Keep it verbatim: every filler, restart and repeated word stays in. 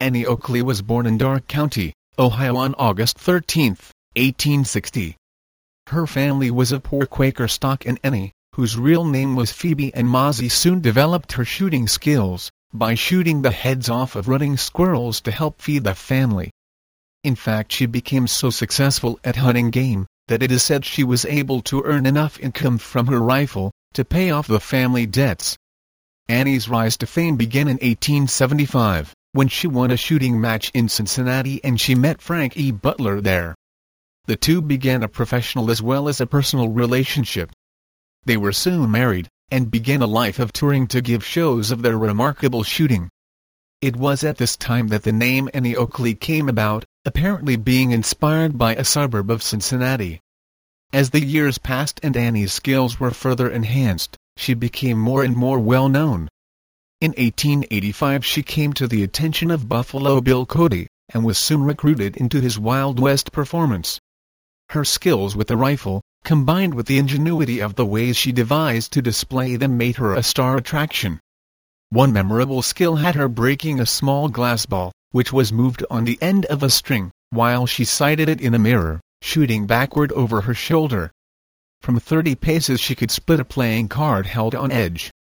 Annie Oakley was born in Darke County, Ohio on August thirteenth, eighteen sixty. Her family was of poor Quaker stock, and Annie, whose real name was Phoebe Ann Mozzie, soon developed her shooting skills by shooting the heads off of running squirrels to help feed the family. In fact, she became so successful at hunting game that it is said she was able to earn enough income from her rifle to pay off the family debts. Annie's rise to fame began in eighteen seventy-five, when she won a shooting match in Cincinnati and she met Frank E. Butler there. The two began a professional as well as a personal relationship. They were soon married, and began a life of touring to give shows of their remarkable shooting. It was at this time that the name Annie Oakley came about, apparently being inspired by a suburb of Cincinnati. As the years passed and Annie's skills were further enhanced, she became more and more well known. In eighteen eighty-five she came to the attention of Buffalo Bill Cody, and was soon recruited into his Wild West performance. Her skills with the rifle, combined with the ingenuity of the ways she devised to display them, made her a star attraction. One memorable skill had her breaking a small glass ball, which was moved on the end of a string, while she sighted it in a mirror, shooting backward over her shoulder. From thirty paces she could split a playing card held on edge.